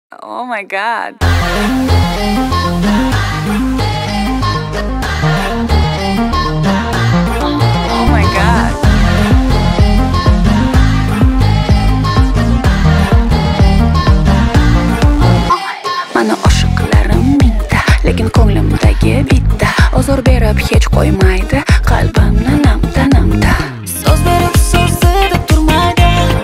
Oh my god. Oh my god. Mani oshiqlarim mingta, lekin ko'nglimdagi bitta. Ozor berib hech qo'ymaydi, qalbimni namta. So'z berib so'zida turmaydi.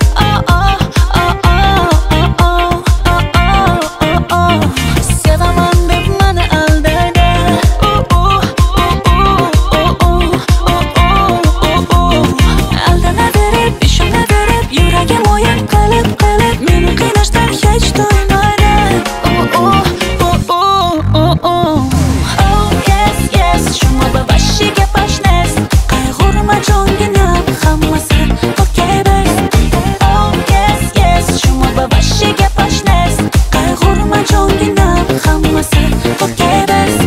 Sevaman deb mani aldaydi. Aldanaverib, ishonaverib, yuragim o'yin qilib meni qiynashdan hech to'ymaydi. Oh yes yes, shuma babashiga pashnes. Qayg'urma jonginam, hammasi okey best. Oh yes yes, shuma babashiga pashnes. Qayg'urma jonginam, hammasi okey best.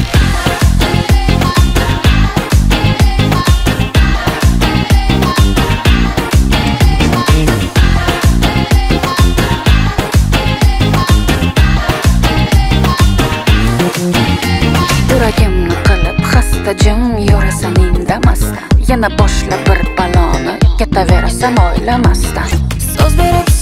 Yuragimni qilib xasta jim yurasan indamasdan. Yana boshla bir baloni, ketaverasan o'ylamasdan. So'z berib